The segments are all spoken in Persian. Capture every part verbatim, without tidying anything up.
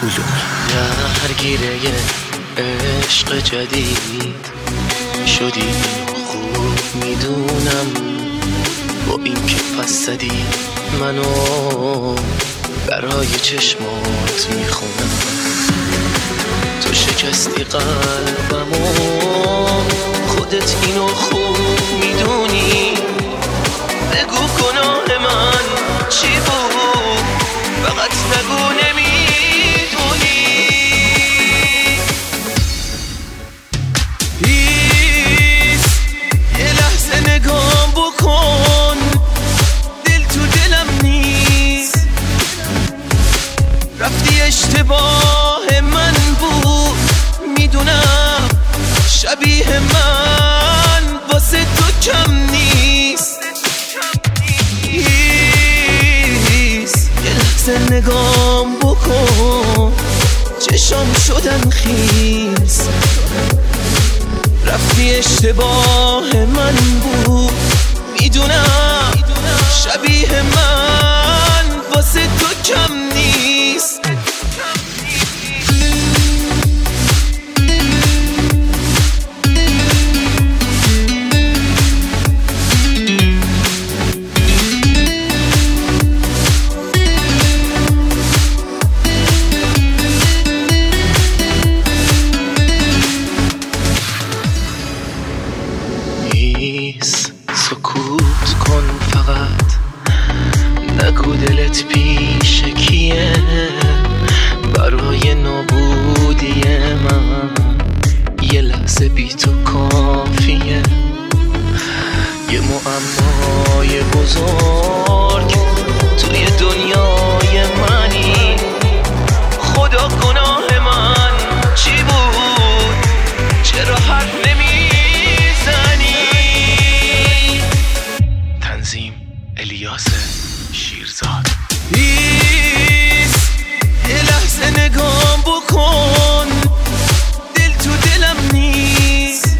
درگیره عشق جدید شدی، خوب میدونم با این که پس زدی منو برای چشمات میخونم. تو شکستی قلبمو، خودت اینو خوب میدونی. بگو گناه من چی بود، فقط نگو نمیدونی. پیس یه لحظه نگام بکن، دل تو دلم نیست. رفتی اشتباه من بود، میدونم شبیه من واسه تو کم نیست. یه لحظه نگام بکن، چشام شدن خیس. رفتی اشتباه من بود، میدونم شبیه من واسه تو کم نیست. سکوت کن فقط، نگو دلت پیش کیه. برای نابودی من یه لحظه بی تو کافیه. یه معمای بزرگ توی دنیای منی. خدا گناه من چی بود، چرا حرف نمیزنی؟ تنظیم الیاس شیرزاد. پیس یه لحظه نگام بکن، دل تو دلم نیست.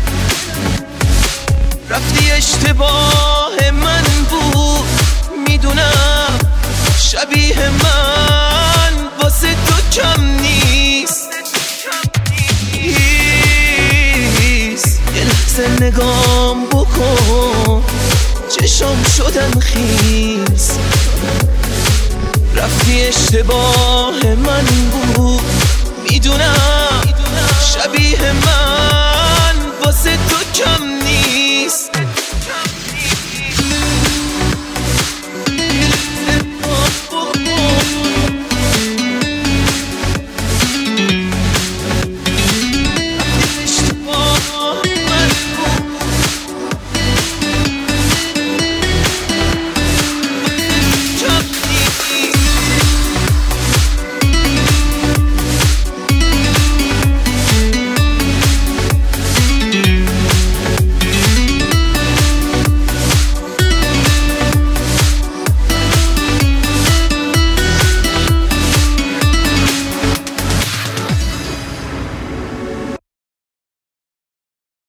رفتی اشتباه من بود، میدونم شبیه من واسه تو کم نیست. پیس یه لحظه نگام بکن، چشام شدن خیس. رفتی اشتباه من بود، میدونم شبیه من واسه تو کم نیست.